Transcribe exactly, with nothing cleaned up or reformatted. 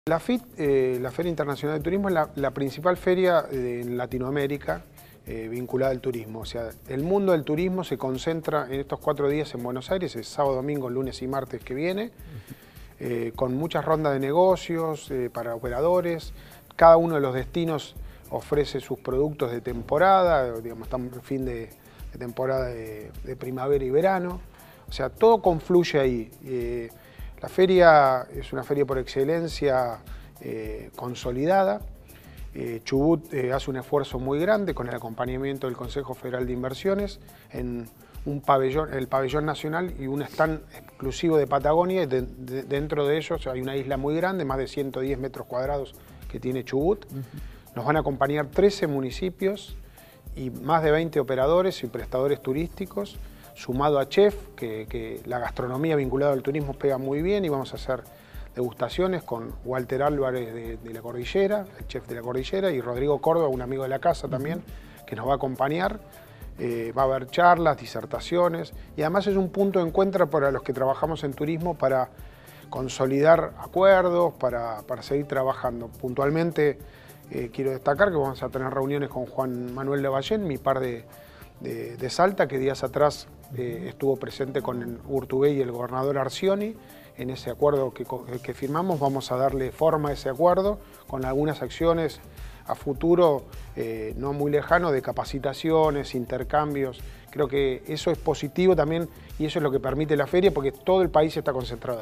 La F I T, eh, la Feria Internacional de Turismo, es la, la principal feria eh, en Latinoamérica eh, vinculada al turismo. O sea, el mundo del turismo se concentra en estos cuatro días en Buenos Aires, es sábado, domingo, lunes y martes que viene, eh, con muchas rondas de negocios eh, para operadores. Cada uno de los destinos ofrece sus productos de temporada, digamos, estamos en fin de, de temporada de, de primavera y verano. O sea, todo confluye ahí. Eh, La feria es una feria por excelencia eh, consolidada. Eh, Chubut eh, hace un esfuerzo muy grande con el acompañamiento del Consejo Federal de Inversiones en un pabellón, el pabellón nacional y un stand exclusivo de Patagonia. De, de, dentro de ellos hay una isla muy grande, más de ciento diez metros cuadrados que tiene Chubut. Uh-huh. Nos van a acompañar trece municipios y más de veinte operadores y prestadores turísticos, sumado a chef, que, que la gastronomía vinculada al turismo pega muy bien, y vamos a hacer degustaciones con Walter Álvarez de, de la Cordillera, el chef de la Cordillera, y Rodrigo Córdoba, un amigo de la casa también, uh-huh. que nos va a acompañar. Eh, va a haber charlas, disertaciones, y además es un punto de encuentro para los que trabajamos en turismo para consolidar acuerdos, para, para seguir trabajando. Puntualmente eh, quiero destacar que vamos a tener reuniones con Juan Manuel Lavallén, mi par de De, de Salta, que días atrás eh, estuvo presente con el Urtubey y el gobernador Arcioni. En ese acuerdo que, que firmamos vamos a darle forma a ese acuerdo con algunas acciones a futuro eh, no muy lejano de capacitaciones, intercambios. Creo que eso es positivo también y eso es lo que permite la feria, porque todo el país está concentrado ahí.